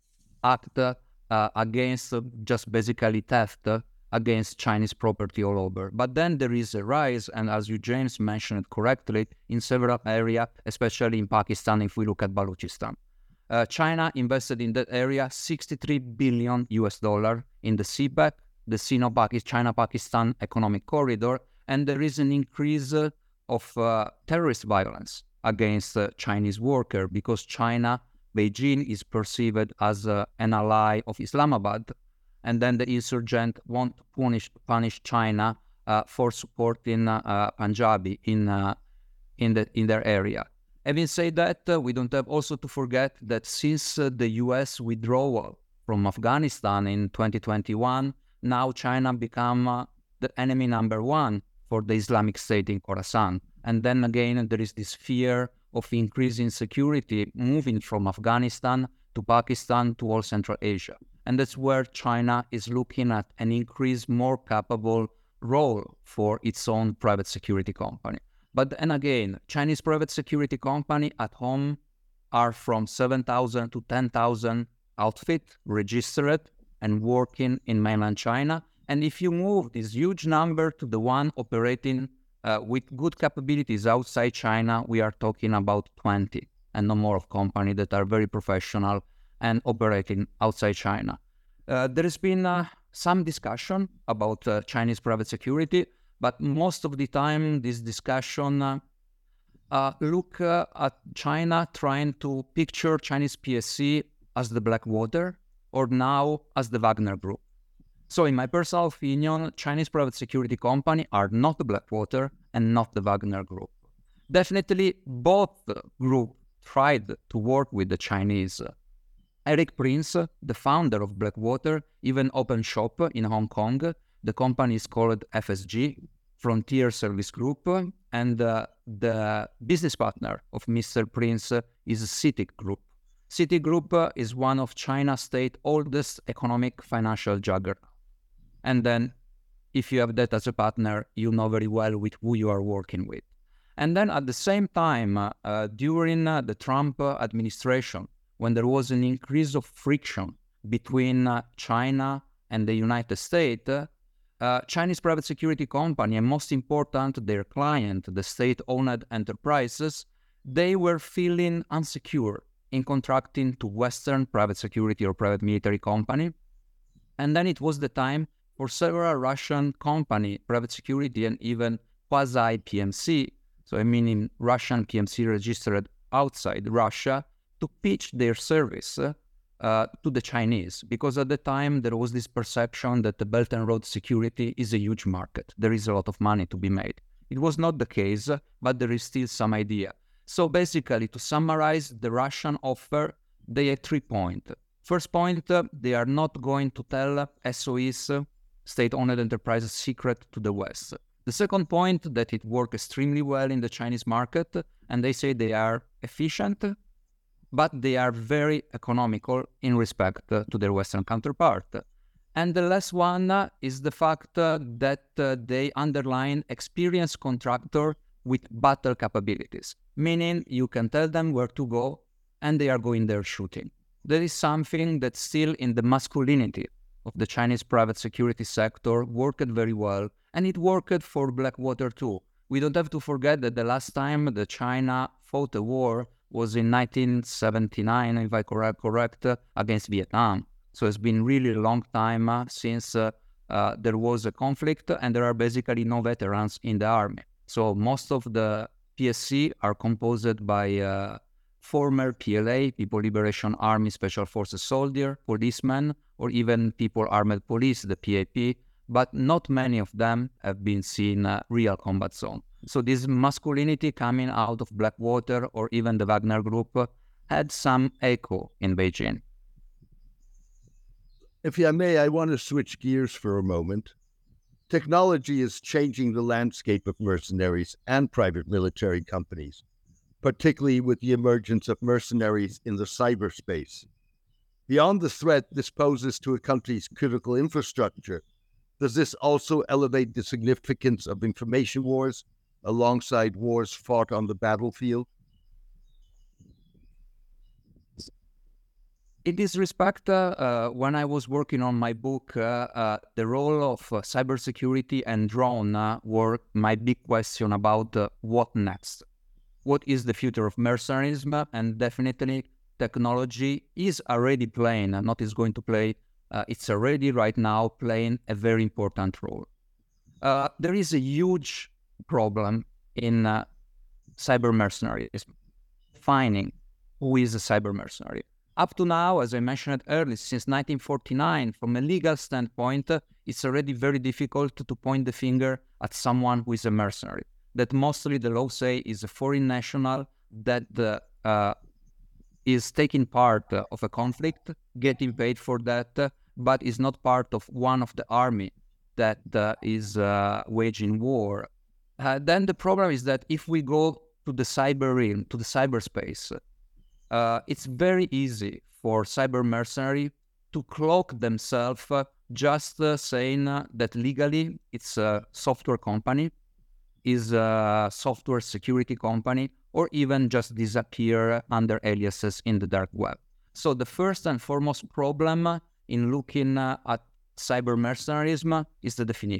Speaker 2: act uh, against uh, just basically theft uh, against Chinese property all over. But then there is a rise, and as you, James, mentioned correctly, in several areas, especially in Pakistan, if we look at Balochistan. Uh, China invested in that area sixty-three billion U S dollar in the C PEC, the Sino-China-Pakistan Economic Corridor, and there is an increase uh, of uh, terrorist violence against uh, Chinese workers because China, Beijing, is perceived as uh, an ally of Islamabad, and then the insurgent want to punish, punish China uh, for supporting uh, uh, Punjabi in, uh, in, the, in their area. Having said that, uh, we don't have also to forget that since uh, the U S withdrawal from Afghanistan in twenty twenty-one, now China become uh, the enemy number one for the Islamic State in Khorasan. And then again, there is this fear of increasing security moving from Afghanistan to Pakistan to all Central Asia. And that's where China is looking at an increased, more capable role for its own private security company. But then again, Chinese private security company at home are from seven thousand to ten thousand outfit registered and working in mainland China. And if you move this huge number to the one operating Uh, with good capabilities outside China, we are talking about twenty and no more of companies that are very professional and operating outside China. Uh, there has been uh, some discussion about uh, Chinese private security, but most of the time this discussion uh, uh, look uh, at China trying to picture Chinese P S C as the Blackwater or now as the Wagner Group. So in my personal opinion, Chinese private security companies are not the Blackwater and not the Wagner Group. Definitely both groups tried to work with the Chinese. Eric Prince, the founder of Blackwater, even opened shop in Hong Kong. The company is called F S G, Frontier Service Group, and uh, the business partner of Mister Prince is CITIC Group. CITIC Group uh, is one of China's state oldest economic financial juggernaut. And then if you have that as a partner, you know very well with who you are working with. And then at the same time, uh, uh, during uh, the Trump uh, administration, when there was an increase of friction between uh, China and the United States, uh, uh, Chinese private security company, and most important, their client, the state-owned enterprises, they were feeling insecure in contracting to Western private security or private military company. And then it was the time for several Russian company, private security and even quasi-P M C, so I mean in Russian P M C registered outside Russia, to pitch their service uh, uh, to the Chinese, because at the time there was this perception that the Belt and Road security is a huge market. There is a lot of money to be made. It was not the case, but there is still some idea. So basically, to summarize the Russian offer, they had three points. First point, uh, they are not going to tell S O Es, uh, state-owned enterprises, secret to the West. The second point, that it worked extremely well in the Chinese market, and they say they are efficient, but they are very economical in respect uh, to their Western counterpart. And the last one uh, is the fact uh, that uh, they underline experienced contractor with battle capabilities, meaning you can tell them where to go and they are going there shooting. There is something that still in the masculinity of the Chinese private security sector worked very well, and it worked for Blackwater too. We don't have to forget that the last time that China fought a war was in nineteen seventy-nine, if I correct, correct uh, against Vietnam. So it's been really a long time uh, since uh, uh, there was a conflict, and there are basically no veterans in the army. So most of the P S C are composed by uh, former P L A, People Liberation Army Special Forces soldier, policemen, or even People Armed Police, the P A P, but not many of them have been seen uh, real combat zone. So this masculinity coming out of Blackwater or even the Wagner Group uh, had some echo in Beijing.
Speaker 1: If I may, I want to switch gears for a moment. Technology is changing the landscape of mercenaries and private military companies, particularly with the emergence of mercenaries in the cyberspace. Beyond the threat this poses to a country's critical infrastructure, does this also elevate the significance of information wars alongside wars fought on the battlefield?
Speaker 2: In this respect, uh, uh, when I was working on my book, uh, uh, the role of uh, cybersecurity and drone uh, were my big question about uh, what next. What is the future of mercenarism? And definitely technology is already playing, and not is going to play, uh, it's already right now playing a very important role. Uh, there is a huge problem in uh, cyber mercenarism, defining who is a cyber mercenary. Up to now, as I mentioned earlier, since nineteen forty-nine, from a legal standpoint, uh, it's already very difficult to point the finger at someone who is a mercenary. That mostly the law say is a foreign national that uh, uh, is taking part uh, of a conflict, getting paid for that, uh, but is not part of one of the army that uh, is uh, waging war. Uh, then the problem is that if we go to the cyber realm, to the cyberspace, uh, it's very easy for cyber mercenary to cloak themselves uh, just uh, saying uh, that legally it's a software company, is a software security company, or even just disappear under aliases in the dark web. So the first and foremost problem in looking uh, at cyber mercenarism is the definition.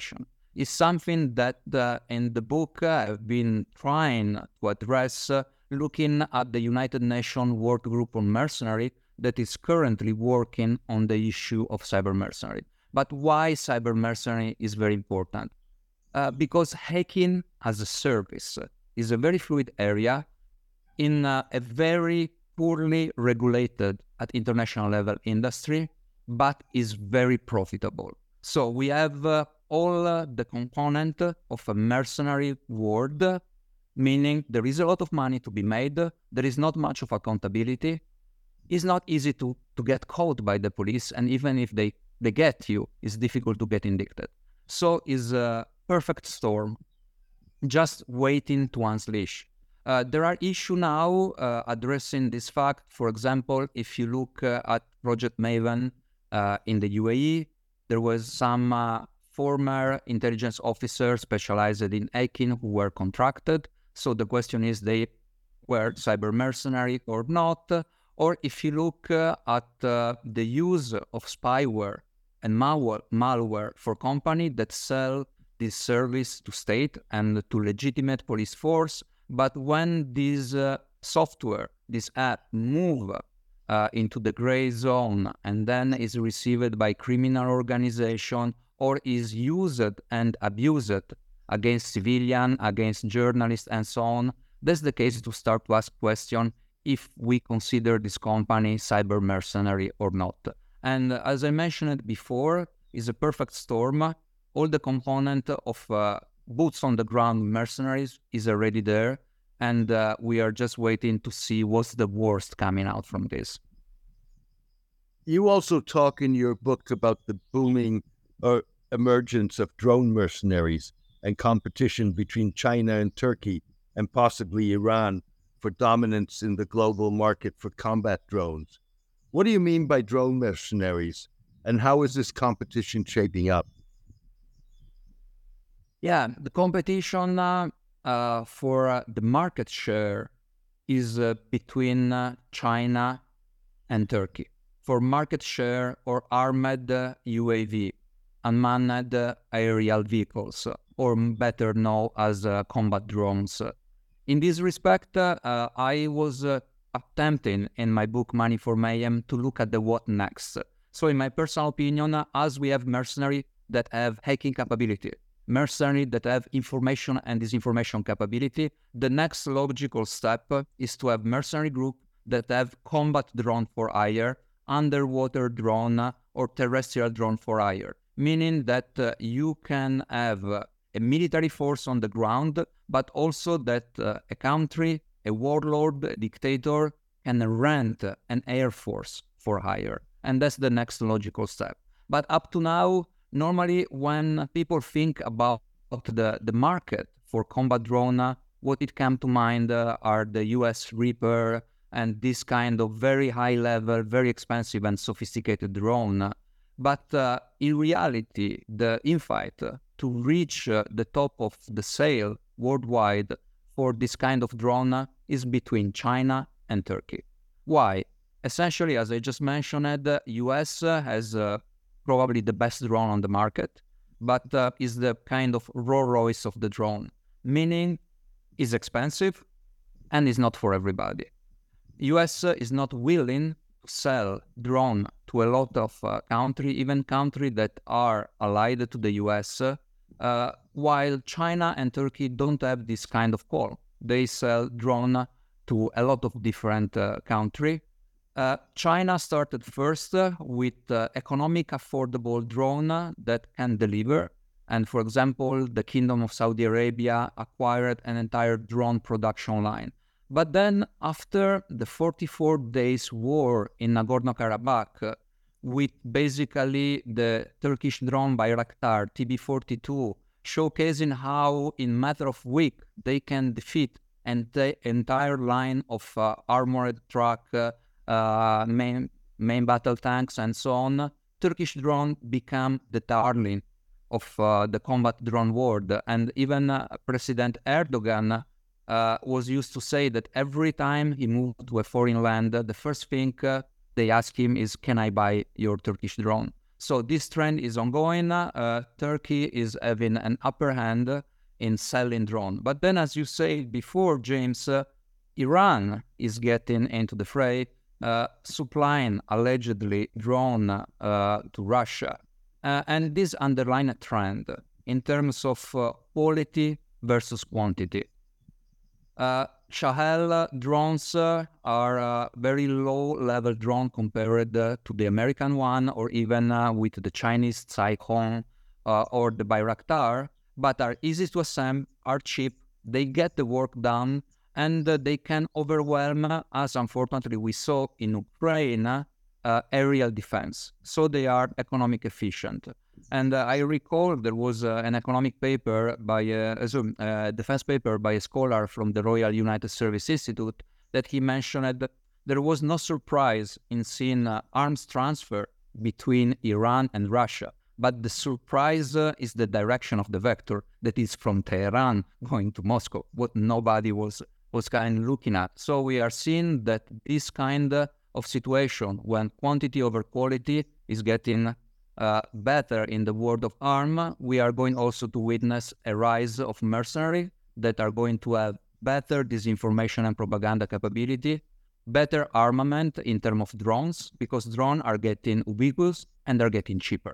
Speaker 2: is something that uh, in the book uh, I've been trying to address, uh, looking at the United Nations Work Group on Mercenary that is currently working on the issue of cyber mercenary. But why cyber mercenary is very important? Uh, because hacking as a service is a very fluid area in uh, a very poorly regulated at international level industry, but is very profitable. So we have uh, all uh, the component of a mercenary world, meaning there is a lot of money to be made, there is not much of accountability, it's not easy to, to get caught by the police, and even if they, they get you, it's difficult to get indicted. So it's a perfect storm, just waiting to unleash. Uh, there are issues now uh, addressing this fact. For example, if you look uh, at Project Maven uh, in the U A E, there was some uh, former intelligence officers specialized in hacking who were contracted. So the question is, they were cyber mercenary or not? Or if you look uh, at uh, the use of spyware and malware, malware for companies that sell this service to state and to legitimate police force, but when this uh, software, this app move uh, into the gray zone and then is received by criminal organization or is used and abused against civilian, against journalists and so on, that's the case to start to ask question if we consider this company cyber mercenary or not. And uh, as I mentioned before, is a perfect storm. All the component of uh, boots on the ground mercenaries is already there, and uh, we are just waiting to see what's the worst coming out from this.
Speaker 1: You also talk in your book about the booming uh, emergence of drone mercenaries and competition between China and Turkey and possibly Iran for dominance in the global market for combat drones. What do you mean by drone mercenaries, and how is this competition shaping up?
Speaker 2: Yeah, the competition uh, uh, for uh, the market share is uh, between uh, China and Turkey. For market share or armed uh, U A V, unmanned uh, aerial vehicles, or better known as uh, combat drones. In this respect, uh, uh, I was uh, attempting in my book Money for Mayhem to look at the what next. So in my personal opinion, uh, as we have mercenaries that have hacking capability, mercenary that have information and disinformation capability, the next logical step is to have mercenary group that have combat drone for hire, underwater drone or terrestrial drone for hire, meaning that uh, you can have uh, a military force on the ground, but also that uh, a country, a warlord, a dictator can rent an air force for hire. And that's the next logical step. But up to now, normally, when people think about the, the market for combat drone, what it comes to mind uh, are the U S Reaper and this kind of very high level, very expensive and sophisticated drone. But uh, in reality, the infight uh, to reach uh, the top of the sale worldwide for this kind of drone uh, is between China and Turkey. Why? Essentially, as I just mentioned, the U S uh, has uh, probably the best drone on the market, but uh, is the kind of Rolls Royce of the drone, meaning is expensive and is not for everybody. U S uh, is not willing to sell drone to a lot of uh, countries, even countries that are allied to the U S, uh, while China and Turkey don't have this kind of call. They sell drone to a lot of different uh, countries. Uh, China started first uh, with uh, economic affordable drone uh, that can deliver. And for example, the Kingdom of Saudi Arabia acquired an entire drone production line. But then after the forty-four days war in Nagorno-Karabakh, uh, with basically the Turkish drone Bayraktar T B forty-two showcasing how in matter of weeks they can defeat an entire line of uh, armored truck, uh, uh, main, main battle tanks and so on, Turkish drone become the darling of uh, the combat drone world. And even uh, President Erdogan uh, was used to say that every time he moved to a foreign land, the first thing uh, they ask him is, can I buy your Turkish drone? So this trend is ongoing. Uh, Turkey is having an upper hand in selling drone. But then, as you said before, James, uh, Iran is getting into the fray, uh, supplying allegedly drone uh, to Russia. Uh, and this underlines a trend in terms of uh, quality versus quantity. Uh, Shahel drones uh, are uh, very low-level drone compared uh, to the American one, or even uh, with the Chinese Taikon uh, or the Bayraktar, but are easy to assemble, are cheap, they get the work done, and uh, they can overwhelm, uh, as unfortunately we saw in Ukraine, uh, aerial defense. So they are economic efficient. And uh, I recall there was uh, an economic paper by a, a uh, defense paper by a scholar from the Royal United Service Institute that he mentioned that there was no surprise in seeing uh, arms transfer between Iran and Russia. But the surprise uh, is the direction of the vector, that is from Tehran going to Moscow, what nobody was, was kind of looking at. So we are seeing that this kind of situation, when quantity over quality is getting Uh, better in the world of arm, we are going also to witness a rise of mercenaries that are going to have better disinformation and propaganda capability, better armament in terms of drones, because drones are getting ubiquitous and they're getting cheaper.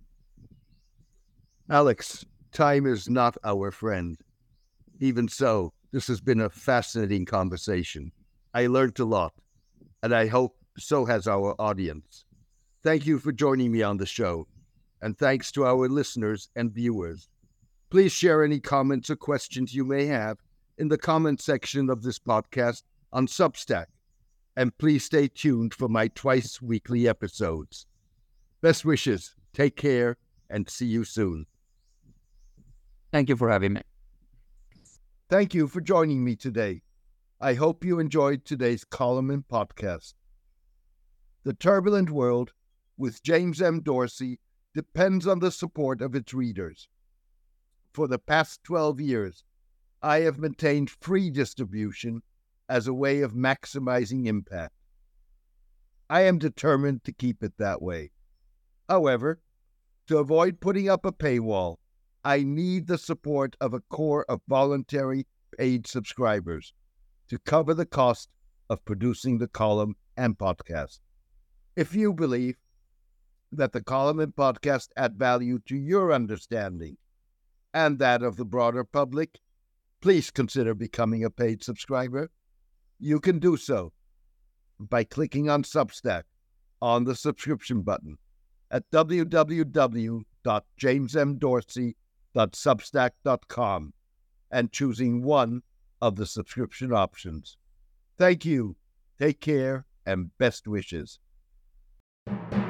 Speaker 1: Alex, time is not our friend. Even so, this has been a fascinating conversation. I learned a lot, and I hope so has our audience. Thank you for joining me on the show, and thanks to our listeners and viewers. Please share any comments or questions you may have in the comment section of this podcast on Substack, and please stay tuned for my twice-weekly episodes. Best wishes, take care, and see you soon.
Speaker 2: Thank you for having me.
Speaker 1: Thank you for joining me today. I hope you enjoyed today's column and podcast. The Turbulent World with James M. Dorsey depends on the support of its readers. For the past twelve years, I have maintained free distribution as a way of maximizing impact. I am determined to keep it that way. However, to avoid putting up a paywall, I need the support of a core of voluntary paid subscribers to cover the cost of producing the column and podcast. If you believe that the column and podcast add value to your understanding and that of the broader public, please consider becoming a paid subscriber. You can do so by clicking on Substack on the subscription button at w w w dot james m dorsey dot substack dot com and choosing one of the subscription options. Thank you, take care, and best wishes.